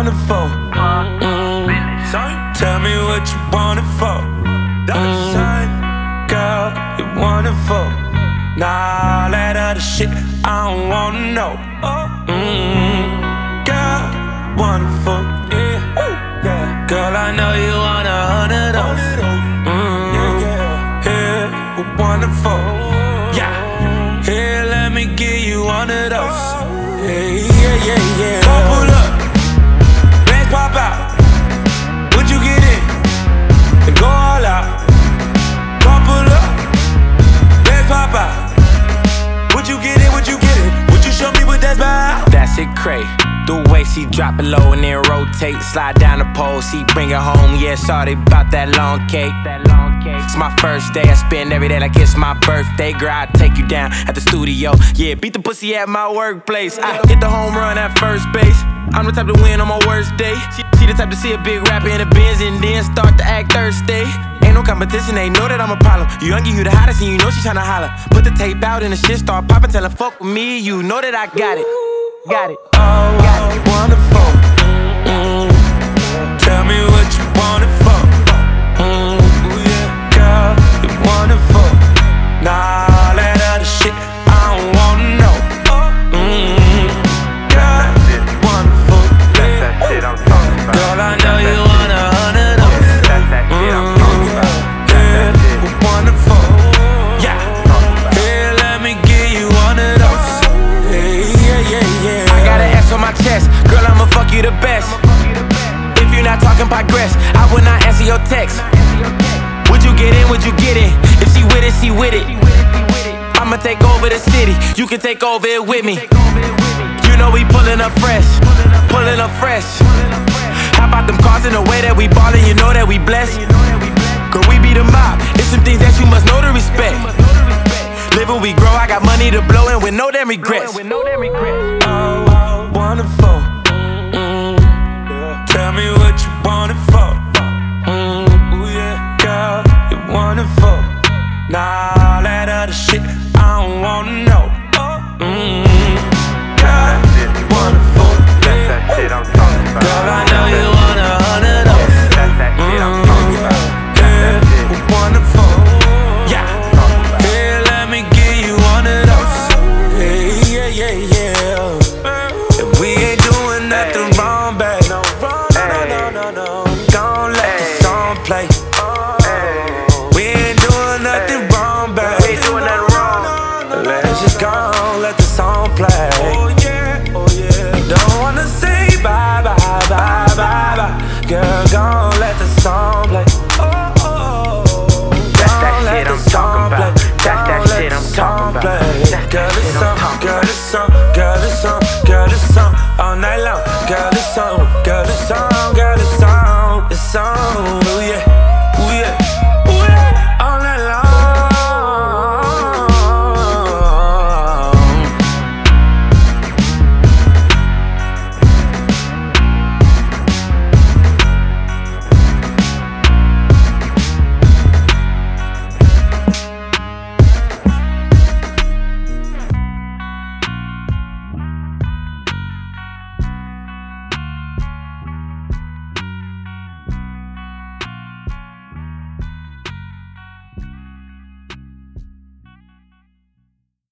want it for? Tell me what you want it for. Girl, you want it for? Nah, all that other shit, I don't wanna know. Girl, want it for? Girl, I know you want 100 of those. Here, want it for? Yeah, here, let me give you one of those. Yeah. Come pull up, bands pop out. Would you get in and go all out? Come pull up, bands pop out. Would you get in? Would you get it? Would you show me what that's about? That's it, Cray. The way she drop it low and then rotate, slide down the pole, she bring it home. Yeah, sorry about that long cake. It's my first day, I spend every day like it's my birthday. Girl, I take you down at the studio. Yeah, beat the pussy at my workplace. I hit the home run at first base. I'm the type to win on my worst day. She the type to see a big rapper in the Benz and then start to act thirsty. Ain't no competition, they know that I'm a problem. You young, you the hottest, and you know she tryna holler. Put the tape out and the shit start poppin', tell her fuck with me, you know that I got it. Got it. Oh, wonderful. Tell me what you want it for. Girl, you want it for? Nah, all that other shit, I don't wanna know. Girl, want it for? That's that shit I'm talking about. Girl, I know you want 100 of those. That's that shit I'm talking about. Yeah, want it for? Yeah, here, let me give you one of those. Yeah. I got an S on my chest, girl, I'ma fuck you the best. If you're not talking progress, I will not answer your text. Would you get in, would you get in? If she with it, she with it. I'ma take over the city, you can take over it with me. You know we pulling up fresh. How about them cars in the way that we ballin', you know that we blessed. Girl, we be the mob, it's some things that you must know to respect. Live where we grow, I got money to blow and with no damn regrets. Oh, wonderful. Tell me what you want it for. Girl, you want it for? Nah, all that other shit, I don't wanna know. Girl, want it for? That's that shit I'm talking about. Girl, I know you want 100 of those. That's that shit I'm talking about. Yeah, want it for? Yeah, here, let me give you one of those. Yeah. And we ain't doing nothing wrong, babe. No. Don't let the song play. We ain't doing nothing wrong, babe. Ain't doing nothing wrong. Let's just go on, let the song play. Oh yeah. Don't wanna say bye. Girl, gon' let the song play. That's that shit I'm talking about. That's that shit I'm talking about. Girl, it's on all night long. Girl, it's on.